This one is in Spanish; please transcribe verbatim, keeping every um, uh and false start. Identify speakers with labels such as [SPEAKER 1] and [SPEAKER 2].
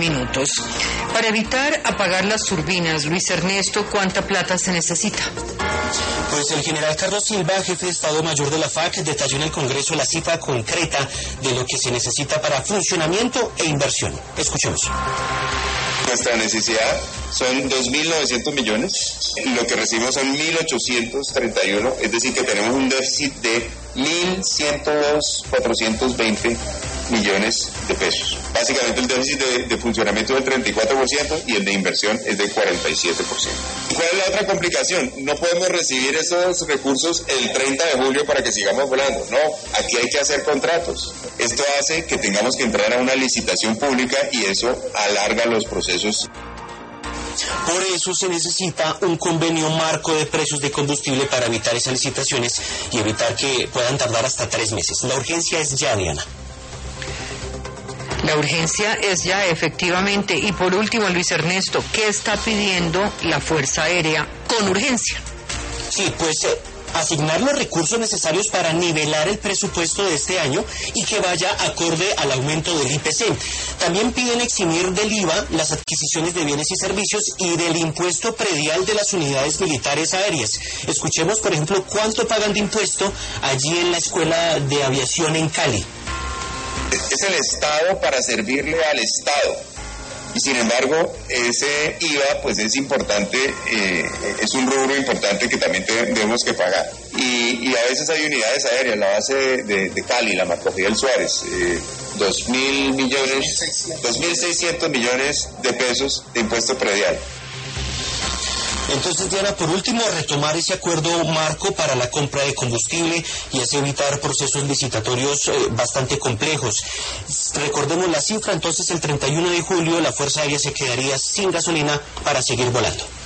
[SPEAKER 1] minutos. Para evitar apagar las turbinas, Luis Ernesto, ¿cuánta plata se necesita?
[SPEAKER 2] Pues el general Carlos Silva, jefe de Estado Mayor de la F A C, detalló en el Congreso la cifra concreta de lo que se necesita para funcionamiento e inversión. Escuchemos.
[SPEAKER 3] Nuestra necesidad son dos mil novecientos millones, lo que recibimos son mil ochocientos treinta y uno, es decir que tenemos un déficit de mil ciento dos mil cuatrocientos veinte millones de pesos. Básicamente el déficit de, de funcionamiento es del treinta y cuatro por ciento y el de inversión es del cuarenta y siete por ciento. ¿Cuál es la otra complicación? No podemos recibir esos recursos el treinta de julio para que sigamos volando. No, aquí hay que hacer contratos. Esto hace que tengamos que entrar a una licitación pública y eso alarga los procesos.
[SPEAKER 2] Por eso se necesita un convenio marco de precios de combustible para evitar esas licitaciones y evitar que puedan tardar hasta tres meses. La urgencia es ya, Diana.
[SPEAKER 1] La urgencia es ya, efectivamente. Y por último, Luis Ernesto, ¿qué está pidiendo la Fuerza Aérea con urgencia?
[SPEAKER 2] Sí, pues eh, asignar los recursos necesarios para nivelar el presupuesto de este año y que vaya acorde al aumento del I P C. También piden eximir del I V A las adquisiciones de bienes y servicios y del impuesto predial de las unidades militares aéreas. Escuchemos, por ejemplo, cuánto pagan de impuesto allí en la Escuela de Aviación en Cali.
[SPEAKER 3] Es el Estado para servirle al Estado. Y sin embargo, ese I V A pues es importante, eh, es un rubro importante que también tenemos que pagar. Y, y a veces hay unidades aéreas, la base de, de, de Cali, la Marco Fidel Suárez, eh, dos mil millones, dos mil seiscientos millones de pesos de impuesto predial.
[SPEAKER 2] Entonces, Diana, por último, retomar ese acuerdo marco para la compra de combustible y así evitar procesos licitatorios eh, bastante complejos. Recordemos la cifra, entonces el treinta y uno de julio la Fuerza Aérea se quedaría sin gasolina para seguir volando.